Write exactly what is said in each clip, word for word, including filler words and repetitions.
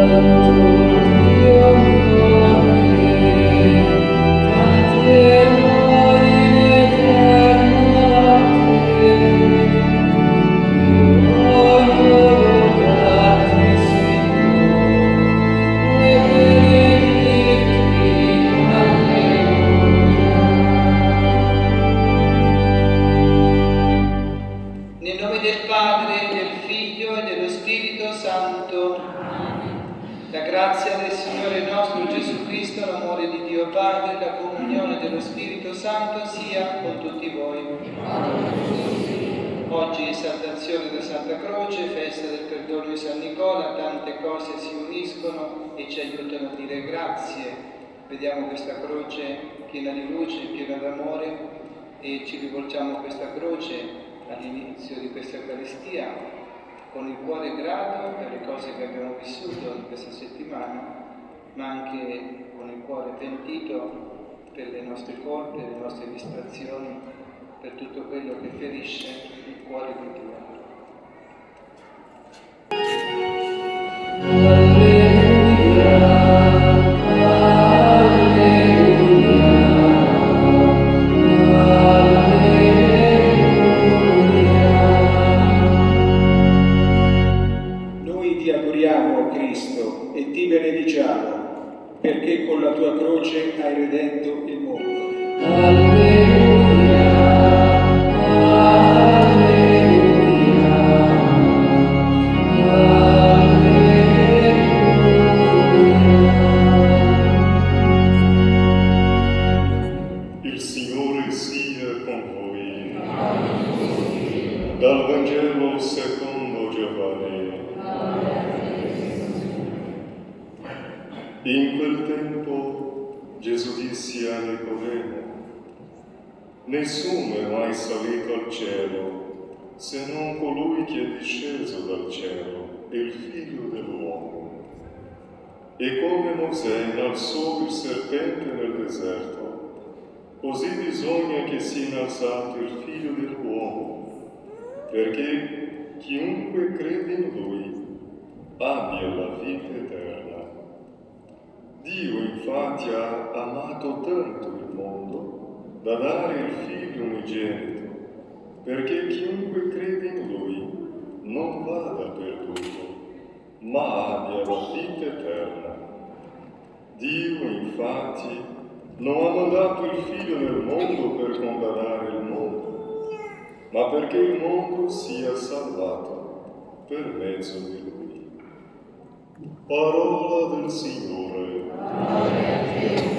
Oggi esaltazione da Santa Croce, festa del perdono di San Nicola, tante cose si uniscono e ci aiutano a dire grazie. Vediamo questa croce piena di luce, piena d'amore e ci rivolgiamo a questa croce all'inizio di questa Eucaristia con il cuore grato per le cose che abbiamo vissuto in questa settimana, ma anche con il cuore pentito per le nostre colpe, le nostre distrazioni, per tutto quello che ferisce il cuore di Dio. Noi ti adoriamo, Cristo, e ti benediciamo, perché con la tua croce hai redento il mondo. Dal Vangelo secondo Giovanni. In quel tempo Gesù disse a Nicodemo: nessuno è mai salito al cielo se non colui che è disceso dal cielo, il Figlio dell'uomo. E come Mosè innalzò il serpente nel deserto, così bisogna che sia innalzato il Figlio dell'uomo, perché chiunque crede in Lui abbia la vita eterna. Dio infatti ha amato tanto il mondo da dare il Figlio unigenito, perché chiunque crede in Lui non vada perduto, ma abbia la vita eterna. Dio infatti non ha mandato il Figlio nel mondo per condannare il mondo, ma perché il mondo sia salvato per mezzo di Lui. Parola del Signore. Gloria a te.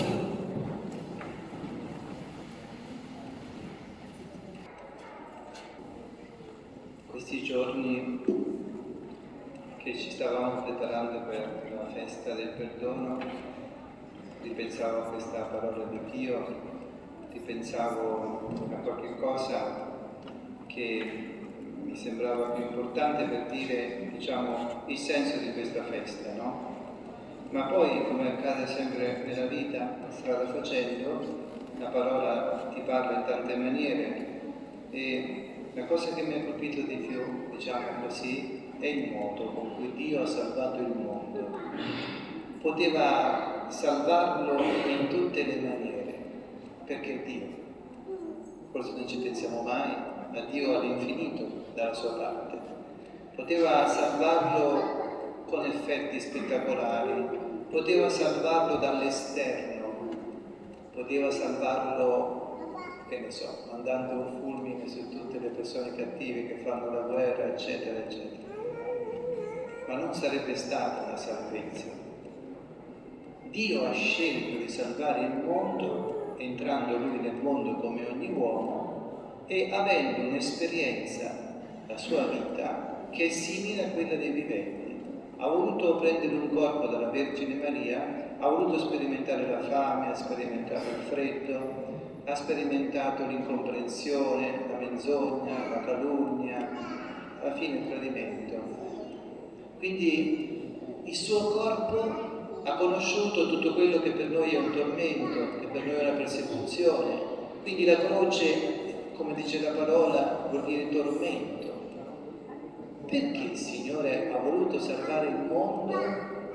Questi giorni che ci stavamo preparando per la festa del perdono, ripensavo a questa parola di Dio, ripensavo a qualche cosa che mi sembrava più importante per dire, diciamo, il senso di questa festa, no? Ma poi, come accade sempre nella vita, strada facendo, la parola ti parla in tante maniere e la cosa che mi ha colpito di più, diciamo così, è il modo con cui Dio ha salvato il mondo. Poteva salvarlo in tutte le maniere, perché Dio, forse non ci pensiamo mai, ma Dio all'infinito dalla sua parte. Poteva salvarlo con effetti spettacolari, poteva salvarlo dall'esterno, poteva salvarlo, che ne so, mandando un fulmine su tutte le persone cattive che fanno la guerra, eccetera, eccetera. Ma non sarebbe stata una salvezza. Dio ha scelto di salvare il mondo, entrando Lui nel mondo come ogni uomo e avendo un'esperienza, la sua vita, che è simile a quella dei viventi. Ha voluto prendere un corpo dalla Vergine Maria, ha voluto sperimentare la fame, ha sperimentato il freddo, ha sperimentato l'incomprensione, la menzogna, la calunnia, alla fine il tradimento. Quindi il suo corpo ha conosciuto tutto quello che per noi è un tormento, che per noi è una persecuzione. Quindi la croce, come dice la parola, vuol dire tormento. Perché il Signore ha voluto salvare il mondo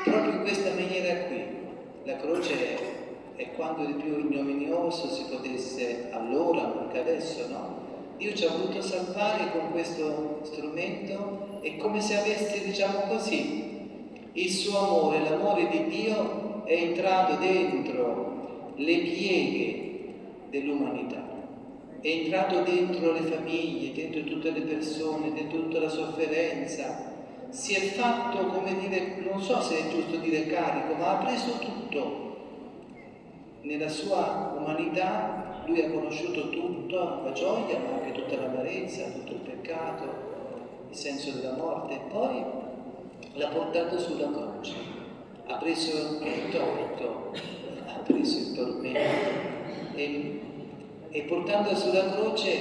proprio in questa maniera qui. La croce è quando di più ignominioso si potesse allora, ma anche adesso, no? Dio ci ha voluto salvare con questo strumento, è come se avesse, diciamo così, il suo amore, l'amore di Dio è entrato dentro le pieghe dell'umanità, è entrato dentro le famiglie, dentro tutte le persone, dentro tutta la sofferenza, si è fatto, come dire, non so se è giusto dire carico, ma ha preso tutto. Nella sua umanità lui ha conosciuto tutta la gioia, ma anche tutta l'amarezza, tutto il peccato, il senso della morte, e poi l'ha portato sulla croce, ha preso il torto, ha preso il tormento e, e portando sulla croce,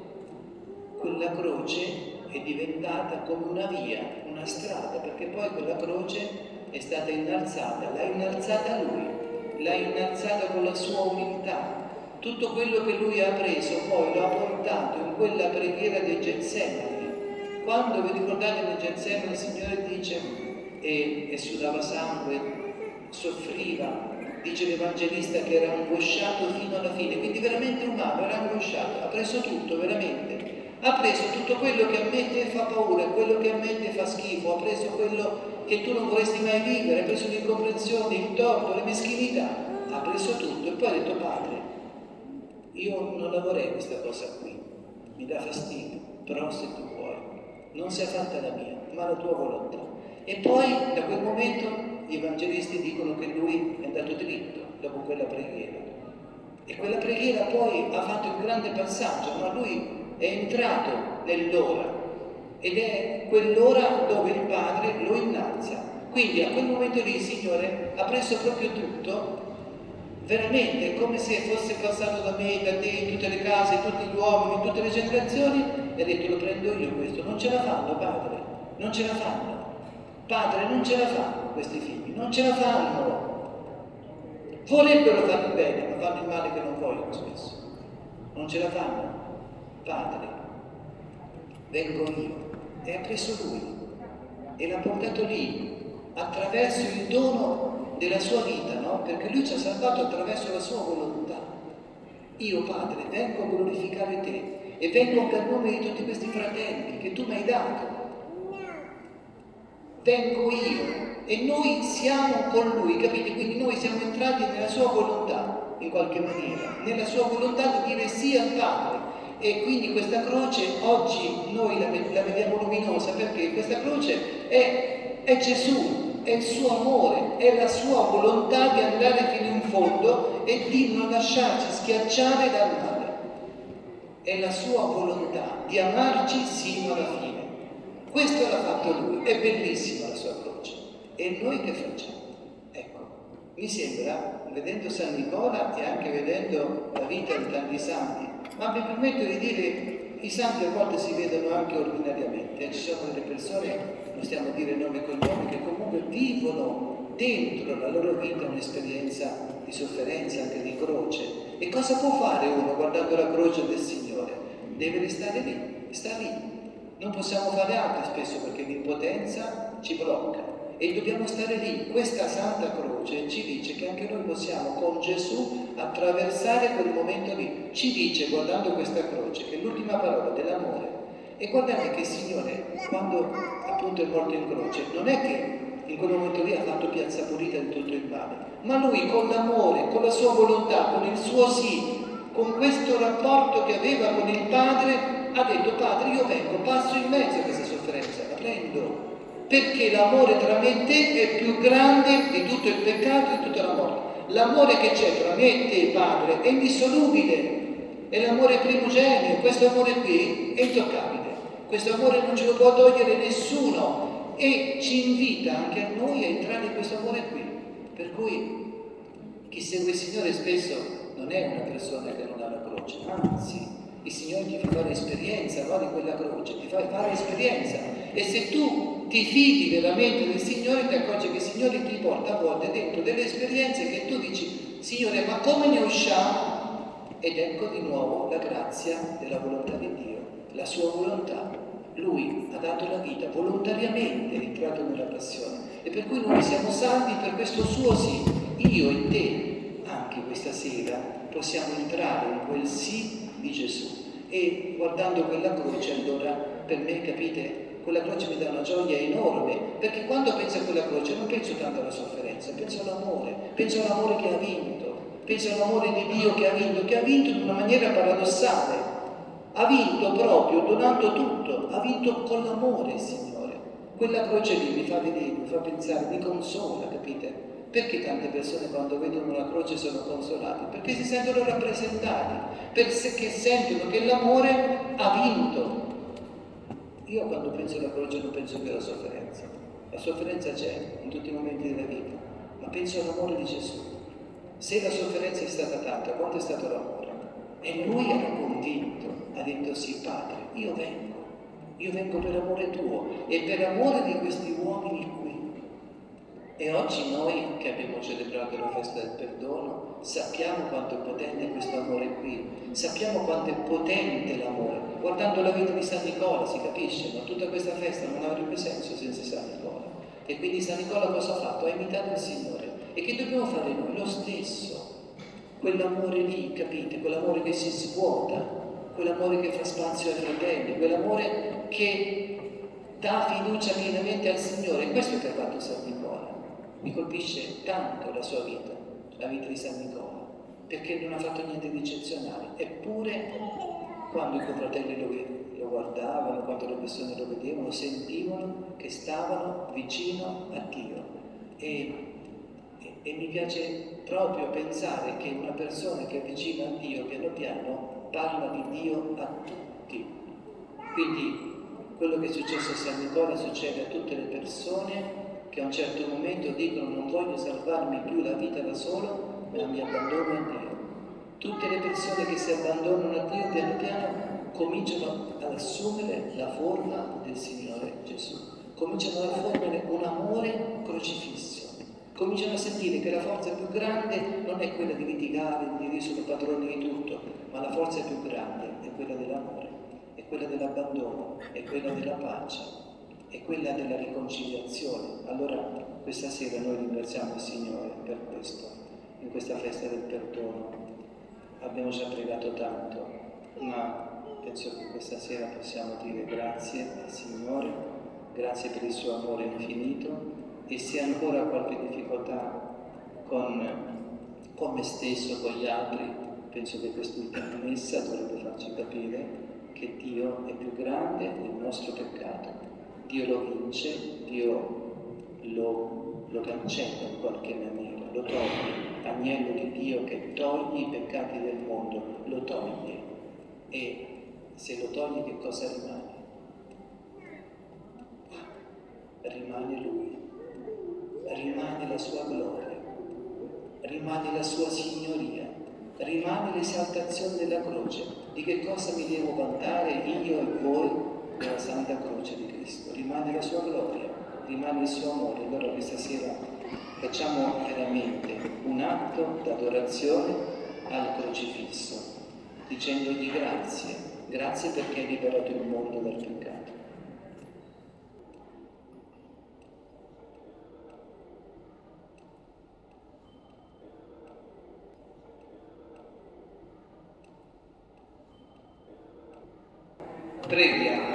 quella croce è diventata come una via, una strada, perché poi quella croce è stata innalzata, l'ha innalzata lui, l'ha innalzata con la sua umiltà. Tutto quello che lui ha preso poi lo ha portato in quella preghiera dei Getsemani. Quando vi ricordate nel Getsemani il Signore dice e, e sudava sangue, soffriva, dice l'Evangelista che era angosciato fino alla fine, quindi veramente umano, era angosciato, ha preso tutto veramente. Ha preso tutto quello che a me te fa paura, quello che a me te fa schifo, ha preso quello che tu non vorresti mai vivere, ha preso l'incomprensione, il torto, le meschinità, ha preso tutto e poi ha detto Padre, io non la vorrei questa cosa qui, mi dà fastidio, però se tu vuoi, non sia fatta la mia, ma la tua volontà. E poi da quel momento gli evangelisti dicono che lui è andato dritto dopo quella preghiera. E quella preghiera poi ha fatto il grande passaggio, ma lui è entrato nell'ora ed è quell'ora dove il Padre lo innalza. Quindi a quel momento lì il Signore ha preso proprio tutto, veramente è come se fosse passato da me, da te, in tutte le case, in tutti gli uomini, in tutte le generazioni, e ha detto lo prendo io questo. Non ce la fanno, Padre, non ce la fanno. Padre, non ce la fanno questi figli, non ce la fanno. Vorrebbero fare il bene, ma fanno il male che non vogliono spesso. Non ce la fanno. Padre, vengo io. E ha preso lui e l'ha portato lì attraverso il dono della sua vita, no? Perché lui ci ha salvato attraverso la sua volontà. Io, Padre, vengo a glorificare te e vengo per nome di tutti questi fratelli che tu mi hai dato. Vengo io e noi siamo con lui, capite? Quindi noi siamo entrati nella sua volontà, in qualche maniera, nella sua volontà di dire sì al Padre. E quindi questa croce oggi noi la, la vediamo luminosa perché questa croce è, è Gesù, è il suo amore, è la sua volontà di andare fino in fondo e di non lasciarci schiacciare dal male. È la sua volontà di amarci sino alla fine. Questo l'ha fatto lui, è bellissima la sua croce. E noi che facciamo? Ecco, mi sembra, vedendo San Nicola e anche vedendo la vita di tanti santi, ma mi permetto di dire, i santi a volte si vedono anche ordinariamente, ci sono delle persone, non stiamo a dire nome e cognomi, che comunque vivono dentro la loro vita un'esperienza di sofferenza, anche di croce. E cosa può fare uno guardando la croce del Signore? Deve restare lì, sta lì. Non possiamo fare altro spesso perché l'impotenza ci blocca. E dobbiamo stare lì. Questa Santa Croce ci dice che anche noi possiamo con Gesù attraversare quel momento lì. Ci dice, guardando questa croce, che è l'ultima parola dell'amore. E guardate che il Signore, quando appunto è morto in croce, non è che in quel momento lì ha fatto piazza pulita di tutto il male, ma Lui con l'amore, con la sua volontà, con il suo sì, con questo rapporto che aveva con il Padre, ha detto Padre, io vengo, passo in mezzo a questa sofferenza, la prendo. Perché l'amore tra me e te è più grande di tutto il peccato e di tutta la morte. L'amore che c'è tra me e te, Padre, è indissolubile, è l'amore primogenio, questo amore qui è intoccabile, questo amore non ce lo può togliere nessuno e ci invita anche a noi a entrare in questo amore qui. Per cui chi segue il Signore spesso non è una persona che non ha la croce, anzi, il Signore ti fa fare esperienza, no, di quella croce, ti fa fare esperienza. E se tu ti fidi veramente del Signore, ti accorgi che il Signore ti porta a volte dentro delle esperienze che tu dici, Signore, ma come ne usciamo? Ed ecco di nuovo la grazia della volontà di Dio, la sua volontà. Lui ha dato la vita volontariamente, è entrato nella passione. e per cui noi siamo salvi per questo suo sì. Io e te, anche questa sera, possiamo entrare in quel sì di Gesù. E guardando quella croce, allora, per me, capite, quella croce mi dà una gioia enorme, perché quando penso a quella croce non penso tanto alla sofferenza, penso all'amore, penso all'amore che ha vinto, penso all'amore di Dio che ha vinto, che ha vinto in una maniera paradossale, ha vinto proprio donando tutto, ha vinto con l'amore, Signore. Quella croce lì mi fa vedere, mi fa pensare, mi consola, capite? Perché tante persone quando vedono una croce sono consolate? Perché si sentono rappresentati, perché sentono che l'amore ha vinto. Io quando penso alla croce non penso più alla sofferenza. La sofferenza c'è in tutti i momenti della vita, ma penso all'amore di Gesù. Se la sofferenza è stata tanta, quanto è stato l'amore? E lui era convinto, ha detto sì, Padre, io vengo, io vengo per amore tuo e per amore di questi uomini qui. E oggi noi che abbiamo celebrato la festa del perdono sappiamo quanto è potente questo amore qui, sappiamo quanto è potente l'amore. Guardando la vita di San Nicola si capisce, ma tutta questa festa non avrebbe senso senza San Nicola. E quindi San Nicola cosa ha fatto? Ha imitato il Signore. E che dobbiamo fare noi? Lo stesso. Quell'amore lì, capite? Quell'amore che si svuota, quell'amore che fa spazio ai fratelli, quell'amore che dà fiducia pienamente al Signore. E questo è che ha fatto San Nicola. Mi colpisce tanto la sua vita, la vita di San Nicola, perché non ha fatto niente di eccezionale. Eppure, quando i confratelli lo, lo guardavano, quando le persone lo vedevano, sentivano che stavano vicino a Dio. E, e, e mi piace proprio pensare che una persona che è vicina a Dio, piano piano, parla di Dio a tutti. Quindi, quello che è successo a San Nicola succede a tutte le persone che a un certo momento dicono non voglio salvarmi più la vita da solo, ma mi abbandono a Dio. Tutte le persone che si abbandonano a Dio piano piano cominciano ad assumere la forma del Signore Gesù, cominciano ad assumere un amore crocifisso, cominciano a sentire che la forza più grande non è quella di litigare, di dire sono padroni di tutto, ma la forza più grande è quella dell'amore, è quella dell'abbandono, è quella della pace, è quella della riconciliazione. Allora questa sera noi ringraziamo il Signore per questo, in questa festa del perdono. Abbiamo già pregato tanto, ma penso che questa sera possiamo dire grazie al Signore, grazie per il suo amore infinito, e se ancora qualche difficoltà con, con me stesso, con gli altri, penso che quest'ultima messa dovrebbe farci capire che Dio è più grande del nostro peccato. Dio lo vince, Dio lo, lo cancella in qualche maniera, lo toglie, agnello di Dio che toglie i peccati del mondo, lo toglie. E se lo toglie che cosa rimane? Rimane Lui, rimane la sua gloria, rimane la sua signoria, rimane l'esaltazione della croce. Di che cosa mi devo vantare io e voi? Della Santa Croce di Cristo. Rimane la sua gloria, rimane il suo amore. Allora questa sera facciamo veramente un atto d'adorazione al crocifisso, dicendogli grazie, grazie perché hai liberato il mondo dal peccato. Preghiamo.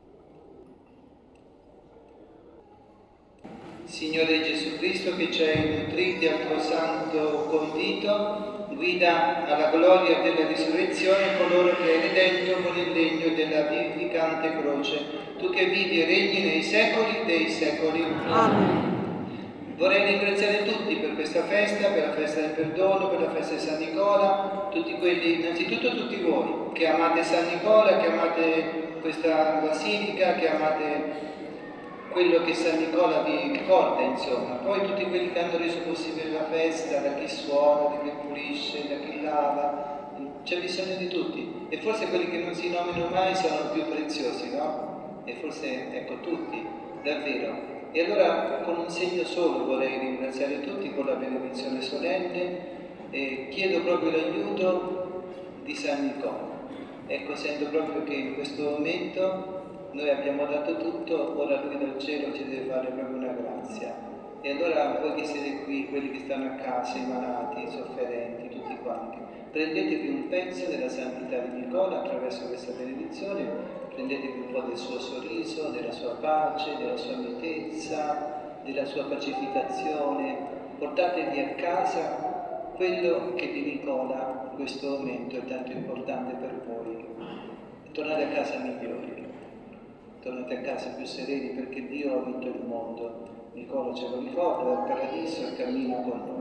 Signore Gesù Cristo, che ci hai nutriti al tuo santo convito, guida alla gloria della risurrezione coloro che hai redento con il legno della vivificante croce, tu che vivi e regni nei secoli dei secoli. Amen. Vorrei ringraziare tutti per questa festa, per la festa del perdono, per la festa di San Nicola, tutti quelli, innanzitutto tutti voi che amate San Nicola, che amate questa basilica, che amate quello che San Nicola vi ricorda, insomma. Poi tutti quelli che hanno reso possibile la festa, da chi suona, da chi pulisce, da chi lava, c'è bisogno di tutti. E forse quelli che non si nominano mai sono più preziosi, no? E forse, ecco, tutti, davvero. E allora con un segno solo vorrei ringraziare tutti con la benedizione solenne e chiedo proprio l'aiuto di San Nicola. Ecco, sento proprio che in questo momento noi abbiamo dato tutto, ora Lui dal cielo ci deve fare proprio una grazia. E allora voi che siete qui, quelli che stanno a casa, i malati, i sofferenti, tutti quanti, prendetevi un pezzo della santità di Nicola attraverso questa benedizione, prendetevi un po' del suo sorriso, della sua pace, della sua mitezza, della sua pacificazione, portatevi a casa quello che di Nicola in questo momento è tanto importante per voi. Tornate a casa migliori, tornate a casa più sereni perché Dio ha vinto il mondo. Nicola ce lo ricorda dal paradiso e cammina con noi.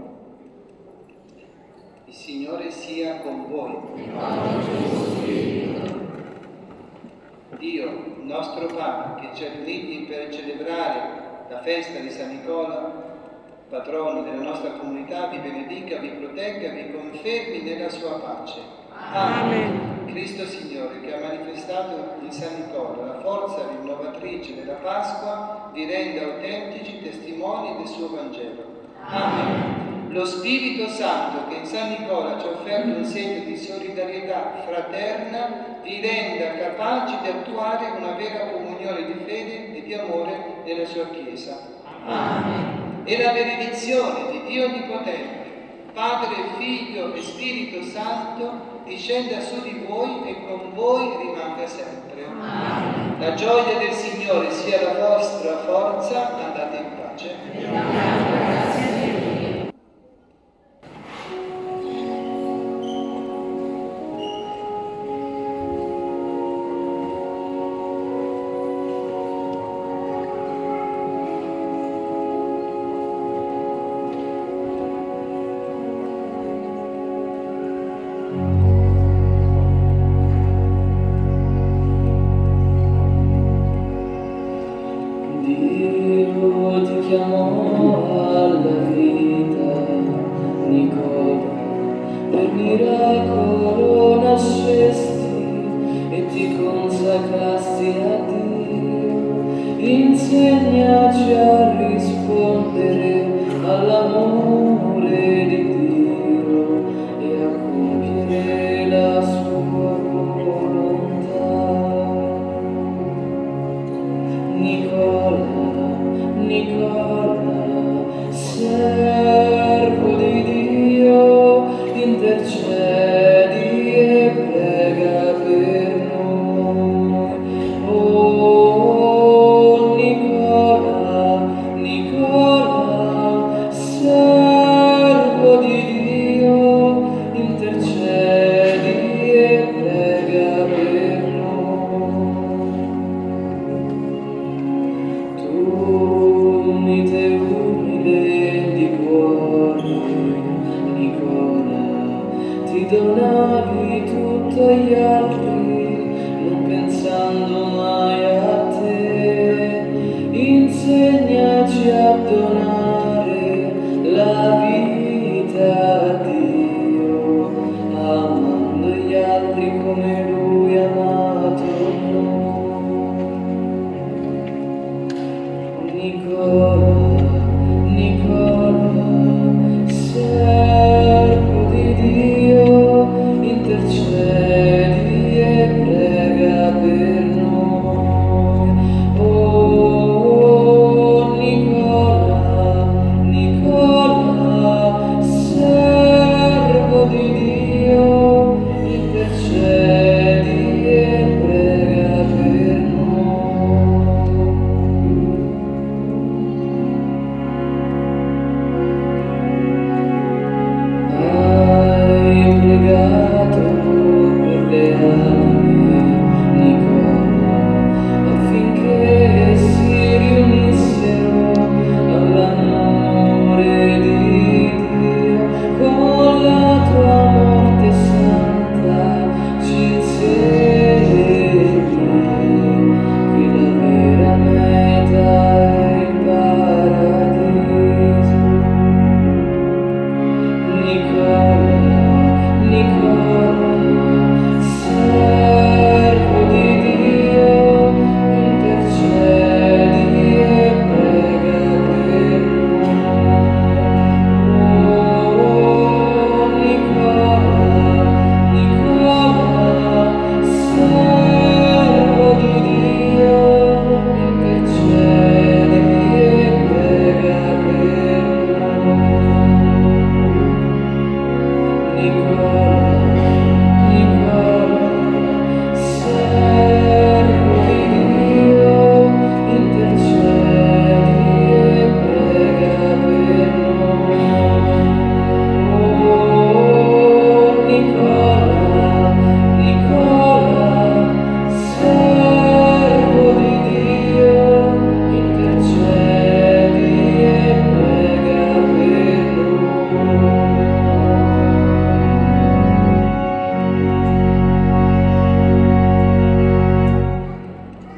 Il Signore sia con voi. Dio, nostro Padre, che ci ha riuniti per celebrare la festa di San Nicola, patrono della nostra comunità, vi benedica, vi protegga, vi confermi nella sua pace. Amen. Cristo Signore, che ha manifestato in San Nicola la forza rinnovatrice della Pasqua, vi renda autentici testimoni del suo Vangelo. Amen. Lo Spirito Santo, che in San Nicola ci ha offerto un segno di solidarietà fraterna, vi renda capaci di attuare una vera comunione di fede e di amore nella sua Chiesa. Amen. E la benedizione di Dio Onnipotente, Padre, Figlio e Spirito Santo, discenda su di voi e con voi rimanga sempre. Amen. La gioia del Signore sia la vostra forza, andate in pace. Grazie a Dio. Insegnaci a rispondere all'amore di Dio e a compiere la sua volontà. Nicola, Nicola, servo di Dio, intercedi e prega per noi. Oh, Nicola, Nicola, servo di Dio, intercedi e prega per noi. Tu, mite umile di cuore, Nicola, ti donavi tutto agli altri